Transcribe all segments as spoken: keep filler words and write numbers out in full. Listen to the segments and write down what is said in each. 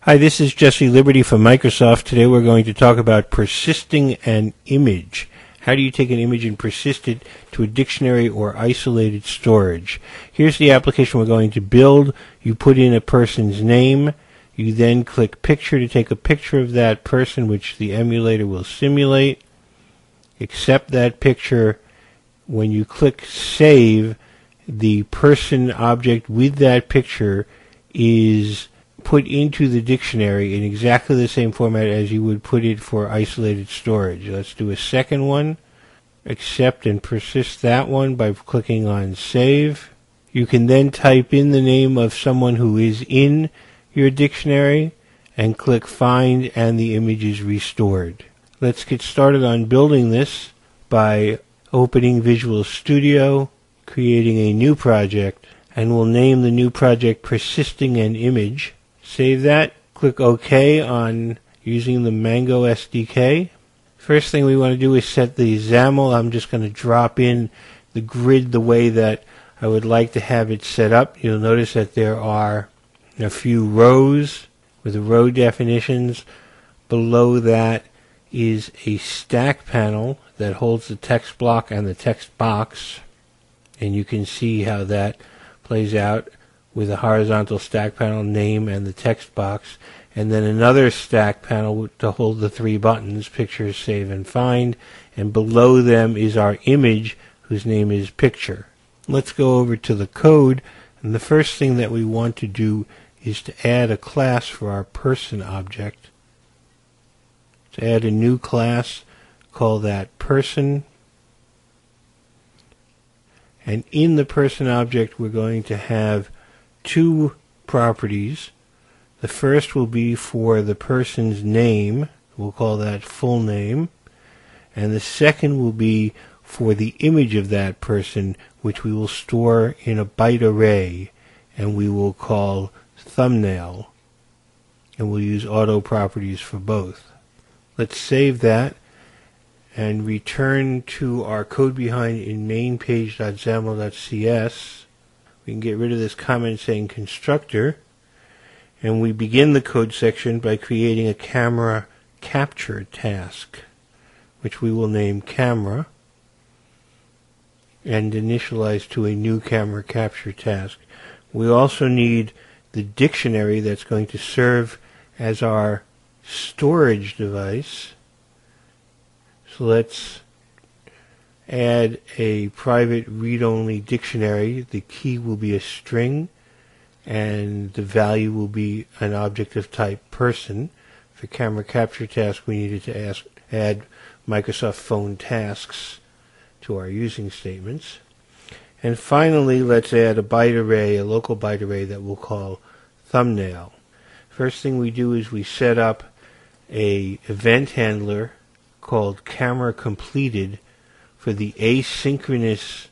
Hi, this is Jesse Liberty from Microsoft. Today we're going to talk about persisting an image. How do you take an image and persist it to a dictionary or isolated storage? Here's the application we're going to build. You put in a person's name. You then click Picture to take a picture of that person, which the emulator will simulate. Accept that picture. When you click Save, the person object with that picture is put into the dictionary in exactly the same format as you would put it for isolated storage. Let's do a second one. Accept and persist that one by clicking on Save. You can then type in the name of someone who is in your dictionary and click Find, and the image is restored. Let's get started on building this by opening Visual Studio, creating a new project, and we'll name the new project Persisting an Image. Save that, click OK on using the Mango S D K. First thing we want to do is set the XAML. I'm just going to drop in the grid the way that I would like to have it set up. You'll notice that there are a few rows with the row definitions. Below that is a stack panel that holds the text block and the text box. And you can see how that plays out with a horizontal stack panel, name, and the text box, and then another stack panel to hold the three buttons, Picture, Save, and Find, and below them is our image, whose name is Picture. Let's go over to the code, and the first thing that we want to do is to add a class for our person object. To add a new class, call that Person, and in the person object we're going to have two properties. The first will be for the person's name. We'll call that full name. And the second will be for the image of that person, which we will store in a byte array, and we will call thumbnail. And we'll use auto properties for both. Let's save that and return to our code behind in main page dot xaml dot c s. We can get rid of this comment saying constructor, and we begin the code section by creating a camera capture task, which we will name camera, and initialize to a new camera capture task. We also need the dictionary that's going to serve as our storage device. So let's add a private read-only dictionary. The key will be a string, and the value will be an object of type person. For camera capture task, we needed to ask, add Microsoft Phone tasks to our using statements. And finally, let's add a byte array, a local byte array that we'll call thumbnail. First thing we do is we set up a event handler called camera completed for the asynchronous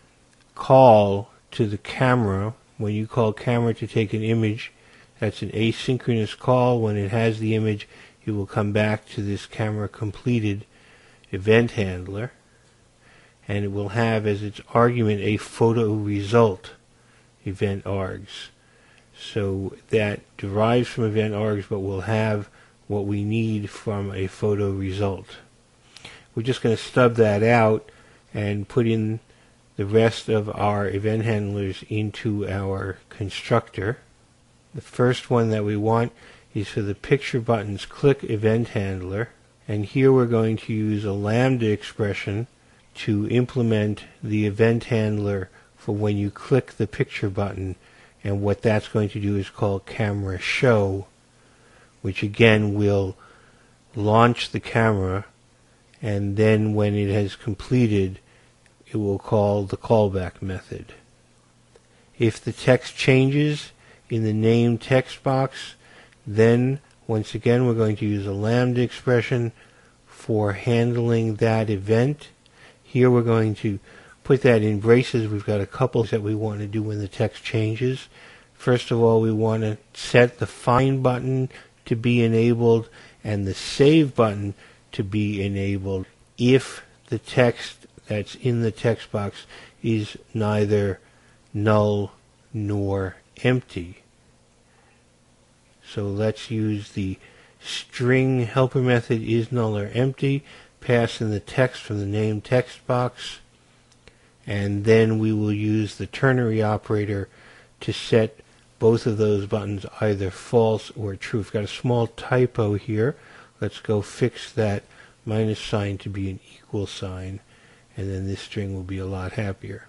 call to the camera. When you call camera to take an image, that's an asynchronous call. When it has the image, it will come back to this camera completed event handler, and it will have as its argument a photo result event args. So that derives from event args, but will have what we need from a photo result. We're just going to stub that out and put in the rest of our event handlers into our constructor. The first one that we want is for the picture button's click event handler, and here we're going to use a lambda expression to implement the event handler for when you click the picture button, and what that's going to do is call camera show, which again will launch the camera, and then when it has completed, it will call the callback method. If the text changes in the name text box, then once again we're going to use a lambda expression for handling that event. Here we're going to put that in braces. We've got a couple that we want to do when the text changes. First of all, we want to set the find button to be enabled and the save button to be enabled if the text that's in the text box is neither null nor empty. So let's use the string helper method is null or empty, pass in the text from the name text box, and then we will use the ternary operator to set both of those buttons either false or true. We've got a small typo here. Let's go fix that minus sign to be an equal sign, and then this string will be a lot happier.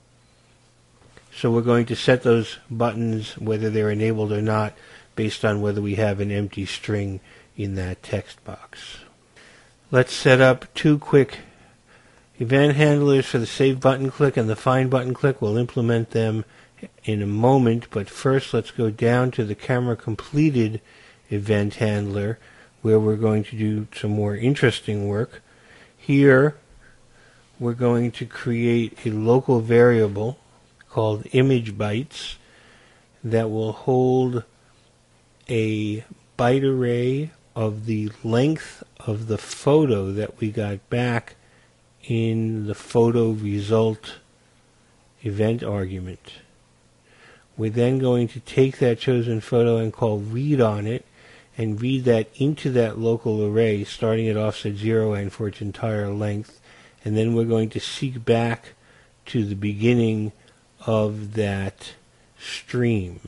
So we're going to set those buttons, whether they're enabled or not, based on whether we have an empty string in that text box. Let's set up two quick event handlers for the save button click and the find button click. We'll implement them in a moment, but first let's go down to the camera completed event handler, where we're going to do some more interesting work. Here we're going to create a local variable called image bytes that will hold a byte array of the length of the photo that we got back in the photo result event argument. We're then going to take that chosen photo and call read on it, and read that into that local array, starting at offset zero and for its entire length, and then we're going to seek back to the beginning of that stream.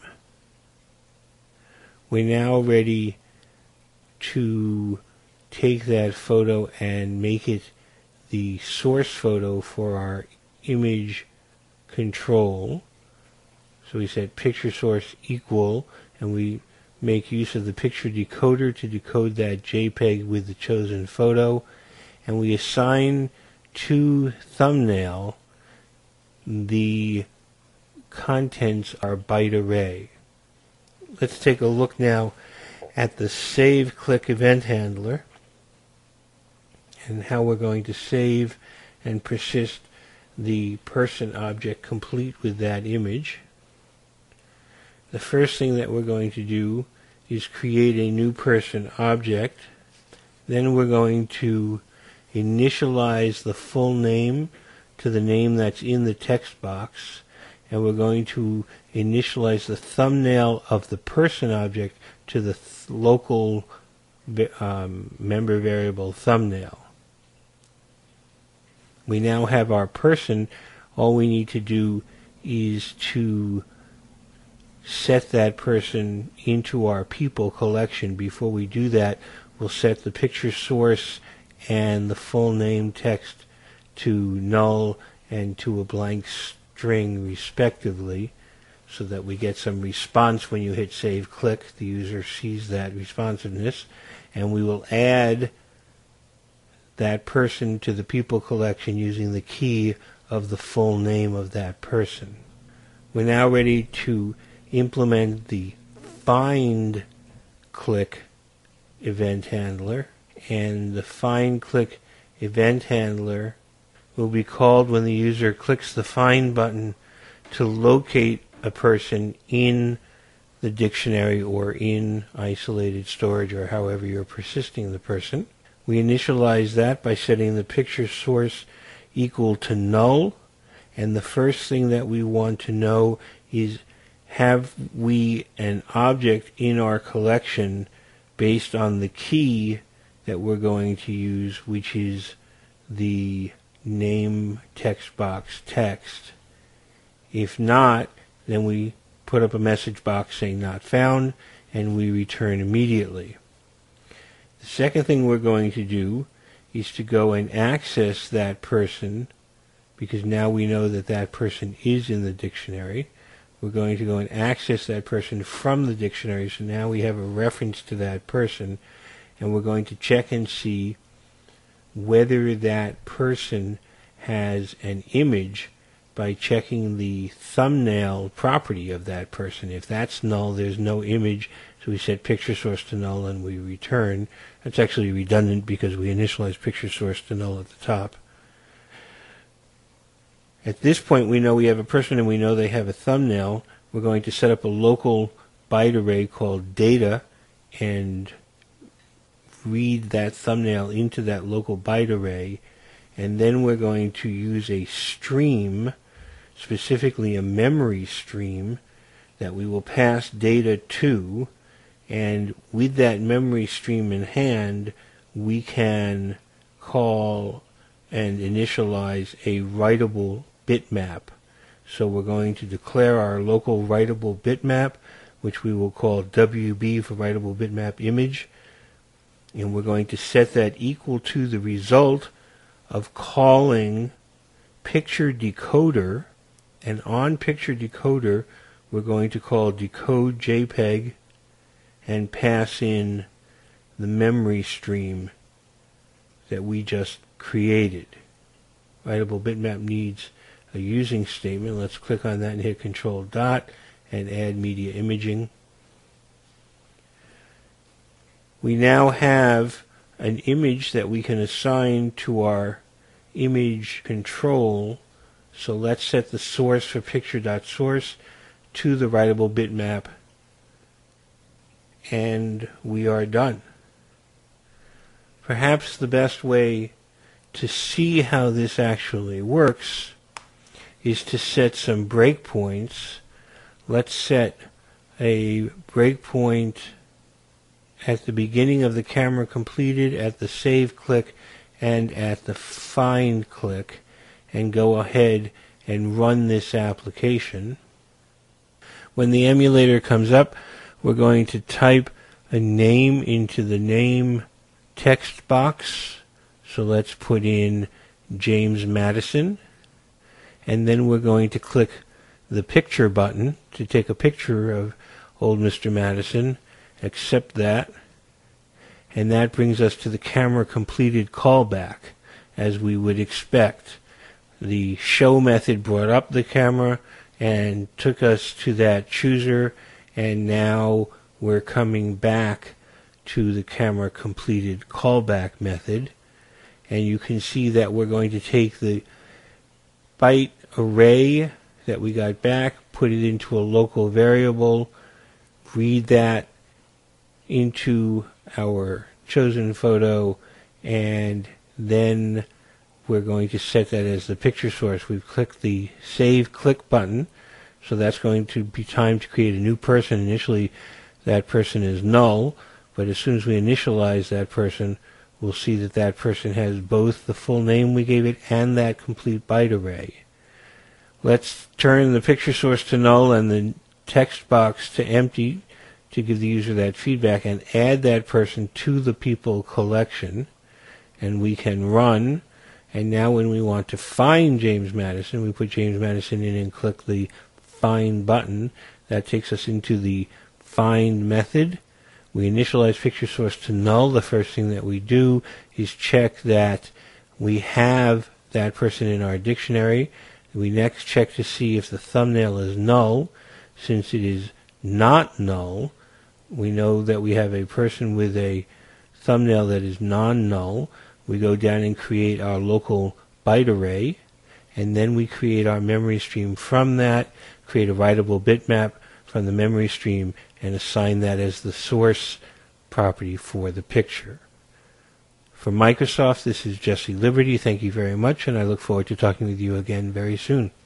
We're now ready to take that photo and make it the source photo for our image control. So we set picture source equal, and we make use of the picture decoder to decode that JPEG with the chosen photo, and we assign to thumbnail the contents our byte array. Let's take a look now at the save click event handler and how we're going to save and persist the person object complete with that image. The first thing that we're going to do is create a new person object. Then we're going to initialize the full name to the name that's in the text box, and we're going to initialize the thumbnail of the person object to the th local um, member variable thumbnail. We now have our person. All we need to do is to set that person into our people collection. Before we do that, we'll set the picture source and the full name text to null and to a blank string respectively, so that we get some response when you hit save click. The user sees that responsiveness, and we will add that person to the people collection using the key of the full name of that person. We're now ready to implement the find click event handler, and the find click event handler will be called when the user clicks the find button to locate a person in the dictionary or in isolated storage, or however you're persisting the person. We initialize that by setting the picture source equal to null, and the first thing that we want to know is, have we an object in our collection based on the key that we're going to use, which is the name text box text. If not, then we put up a message box saying not found, and we return immediately. The second thing we're going to do is to go and access that person, because now we know that that person is in the dictionary. We're going to go and access that person from the dictionary, so now we have a reference to that person, and we're going to check and see whether that person has an image by checking the thumbnail property of that person. If that's null, there's no image, so we set picture source to null and we return. That's actually redundant because we initialize picture source to null at the top. At this point, we know we have a person and we know they have a thumbnail. We're going to set up a local byte array called data and read that thumbnail into that local byte array, and then we're going to use a stream, specifically a memory stream, that we will pass data to, And with that memory stream in hand, we can call and initialize a writable bitmap. So we're going to declare our local writable bitmap, which we will call W B for writable bitmap image. And we're going to set that equal to the result of calling picture decoder. And on picture decoder, we're going to call decode JPEG and pass in the memory stream that we just created. Writable bitmap needs a using statement. Let's click on that and hit Control Dot and add media imaging. We now have an image that we can assign to our image control. So let's set the source for picture.source to the writable bitmap, and we are done. Perhaps the best way to see how this actually works is to set some breakpoints. Let's set a breakpoint at the beginning of the camera completed, at the save click, and at the find click, and go ahead and run this application. When the emulator comes up, we're going to type a name into the name text box. So let's put in James Madison, and then we're going to click the picture button to take a picture of old Mister Madison. Accept that, and that brings us to the camera completed callback, as we would expect. The show method brought up the camera and took us to that chooser, and now we're coming back to the camera completed callback method. And you can see that we're going to take the byte array that we got back, put it into a local variable, read that into our chosen photo, and then we're going to set that as the picture source. We've clicked the Save Click button, so that's going to be time to create a new person. Initially, that person is null, but as soon as we initialize that person, we'll see that that person has both the full name we gave it and that complete byte array. Let's turn the picture source to null and the text box to empty to give the user that feedback, and add that person to the people collection. And we can run. And now when we want to find James Madison, we put James Madison in and click the Find button. That takes us into the Find method. We initialize picture source to null. The first thing that we do is check that we have that person in our dictionary. We next check to see if the thumbnail is null. Since it is not null, we know that we have a person with a thumbnail that is non-null. We go down and create our local byte array, and then we create our memory stream from that, create a writable bitmap from the memory stream, and assign that as the source property for the picture. For Microsoft, this is Jesse Liberty. Thank you very much, and I look forward to talking with you again very soon.